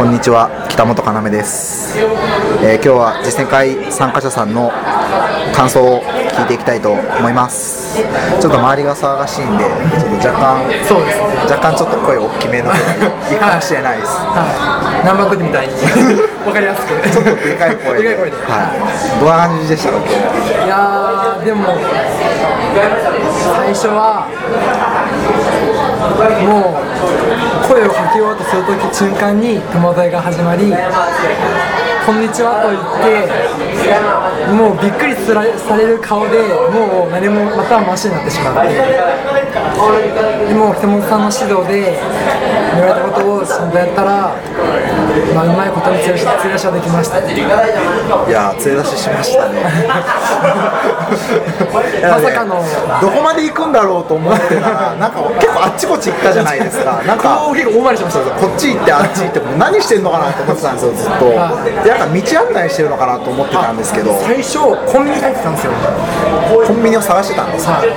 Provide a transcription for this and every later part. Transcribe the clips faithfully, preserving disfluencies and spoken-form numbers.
んにちは、北本要です。えー、今日は実践会参加者さんの感想を聞いていきたいと思います。ちょっと周りが騒がしいんで、ちょっと若干、そうですね、若干ちょっと声大きめの方がいいかもしれないです。 はい、ナンバーの時みたいに分かりやすくちょっとでかい声で、 でかい声で、 はい、どんな感じでしたか、今日。 いやー、でも最初はもう声をかけようとするとき瞬間に戸惑いが始まり、こんにちはと言ってもうびっくりされる顔でもう何もまたマシになってしまって、でも北本さんの指導で言われたことをちゃんとやったら、まあ、うまいことに連れ出しはできました。いやー、連れ出ししましたねまさかのどこまで行くんだろうと思ってたら、なんか結構あっちこっち行ったじゃないですか。なんか結構大回りしました。 こっち行ってあっち行ってもう何してんのかなと思ってたんですよ、ずっと。で、なんか道案内してるのかなと思ってたんですけど、 最初コンビニ入ってたんですよ。 コンビニを探してたんですか。 はい、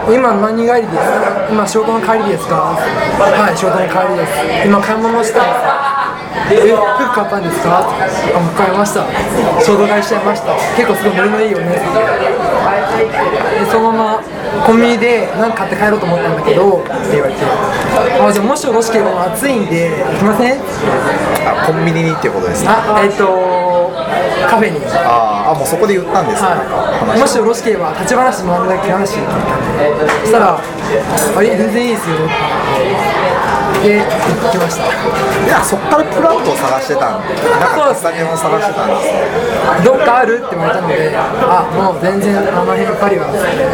今何帰りですか。今仕事の帰りですか。はい、仕事の帰りです。今買い物したんですか。え、服買ったんですか。あ、もう買いました。衝動買いしちゃいました。結構すごいノリのいいよね。でそのままコンビニで何か買って帰ろうと思ったんだけどって言われて、あ、じゃあもしよろしければ暑いんで行きません。 あ、コンビニにっていうことですね。 あ、えっ、ー、とカフェに。 ああ、もうそこで言ったんですか。 はい、もしよろしければ立ち話もあんだけ話聞いたんで、そしたらあれ全然いいですよで行きました。 いや、そっからプラットを探してたんで、なんか喫茶店を探してたんです。 どっかあるって言われたので、あ、もう全然あの辺パリは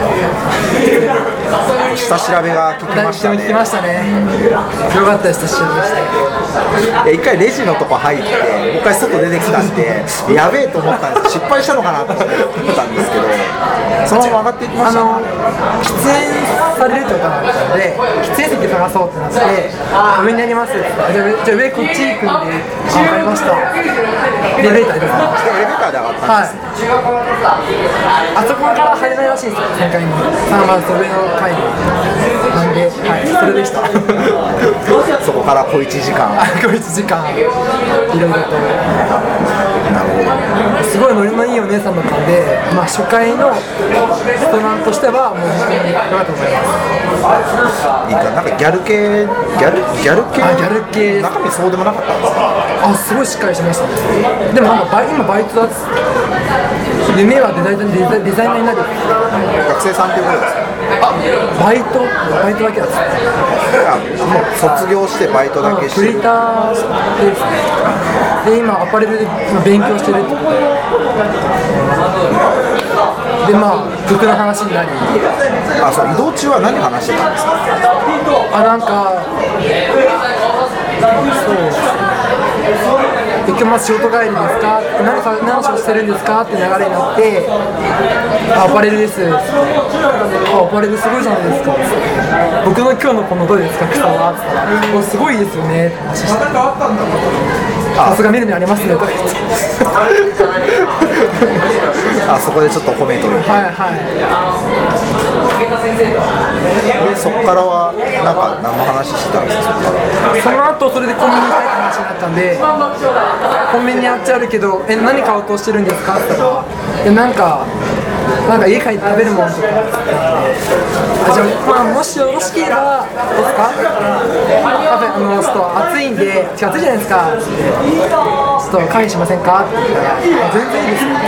下調べが効きましたね。 聞きましたね。よかったです、下調べして。 一回レジのとこ入って、もう一回外出てきたんで、やべえと思ったんです。失敗したのかなと思ったんですけど、そのまま上がっていきました。あの喫煙されるってことだったので、喫煙席探そうってなって、上にありますって、じゃあ上こっち行くんで、あ、分かりました。エレベーターで上がった。 エレベーターで上がったんです。 はい、あそこから入れないらしいんですよ、さんがいに。あ、まず上の階に。なんで、はい、それでした。 そこから小いちじかん。 小いちじかん、いろいろと。 なるほど。 すごいノリのいいお姉さんだったんで、まあ、初回のストランとしては、もう本当に良かったと思います。 いいか、なんかギャル系、ギャル、ギャル系、 あ、ギャル系、 中身そうでもなかったんですか。 あ、すごいしっかりしてましたね。でもなんかバイ今バイトだっつって、夢はデザイナー、デザデザイナーになる。 学生さんっていうことですか。 あ、バイトバイトだけだっつって。 もう卒業してバイトだけしてる。 クリエイターですね。で今アパレルで勉強してるってことで、でまあ服の話になり、 あ、そう、移動中は何話してたんですか。 あ、なんかそう結局まず仕事帰りですか、何か何の仕事してるんですかって流れになって、あ、アパレルです。あ、アパレルすごいじゃないですか。僕の今日のこのどうですか、草はって言ったら、お、すごいですよねって話して、さすが見る目ありますねとか言ってあ、そこでちょっとコメントを。 はいはい。 で、そこからはなんか何の話してたんですか。 その後それでコンビニに行きたいって話になったんで、コンビニあっちあるけど、え、何買おうとしてるんですかって言ったら、いや、なんかなんか家帰って食べるもんとかって言って、あ、じゃあ、まあ、もしよろしければどうですか、カフェ、あのちょっと暑いんで、違う、暑いじゃないですかって言って、ちょっと会議しませんかって言ったら、全然いいですって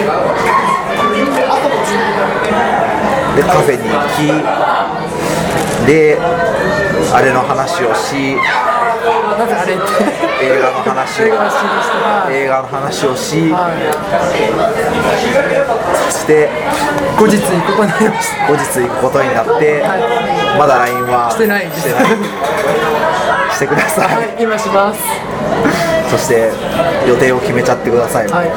で、カフェに行き、で、あれの話をし、 なぜあれって映画の話を映画の話をして、 映画の話をし、 はい、 そして後日行くことになりました。 後日行くことになって、はい、まだ ライン はしてないです。 してないしてください。 はい、今します。 そして予定を決めちゃってください。 はい。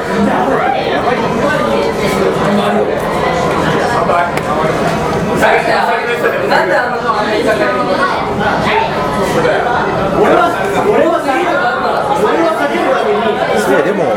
なんであのそれでも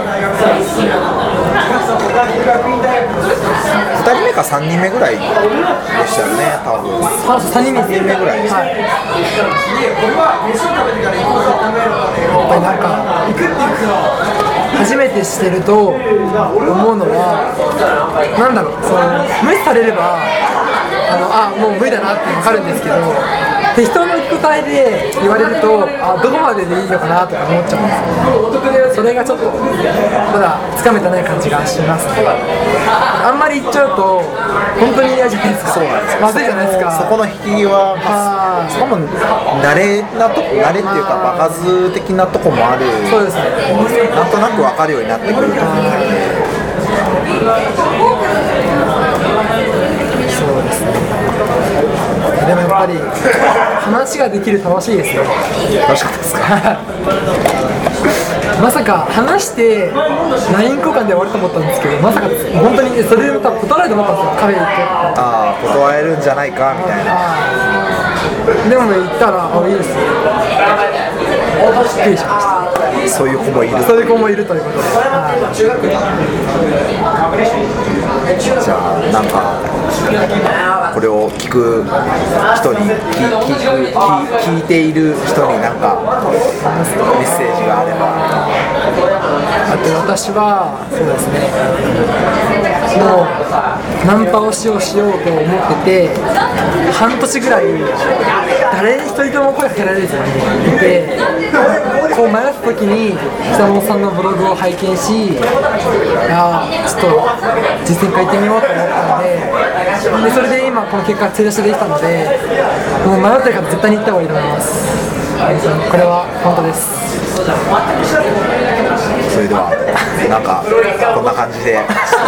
ふたりめかさんにんめぐらいでしたよね、多分。 さんにんめぐらいです。はい。やっぱりなんか行くっていうか初めてしてると思うのは、なんだろう、その無視されればあのあもう無理だなって分かるんですけど、適当な答えで言われるとあどこまででいいのかなとか思っちゃうんですよ。それがちょっとまだつかめてない感じがしますね。あんまり言っちゃうと本当に嫌じゃないですか。 そうなんですよ。 まずいじゃないですか。 そこの引きは、まあ、そこも慣れなとこ、慣れっていうか場数的なとこもある。 そうですね。 なんとなく分かるようになってくると思うので。 そうですね。でもやっぱり話ができる楽しいですね。 楽しかったですか？ まさか話して ライン 交換で終わると思ったんですけど、まさか本当にそれで多分断られると思ったんですよ、カフェ行って。 ああ、断れるんじゃないかみたいな。 でも行ったら、あ、いいですね。びっくりしました。 そういう子もいる。 そういう子もいるということで。 じゃあなんかこれを聞く人に聞聞く聞聞いている人になんかメッセージがあれば。 あと私はそうですね、もうナンパをしようしようと思ってて半年ぐらい誰に一人とも声かけられずにいて、こう迷った時に北本さんのブログを拝見し、いやちょっと実践会行ってみようと思ったので、でそれで今この結果が追加してできたので、もう迷ってる方絶対に行った方がいいと思います。これは本当です。 それではなんかこんな感じで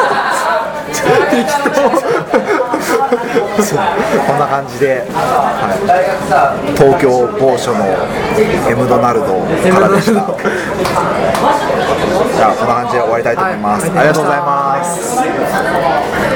こんな感じで、はい、東京某所のエムドナルドからでした。じゃあこんな感じで終わりたいと思います。はい、ありがとうございます。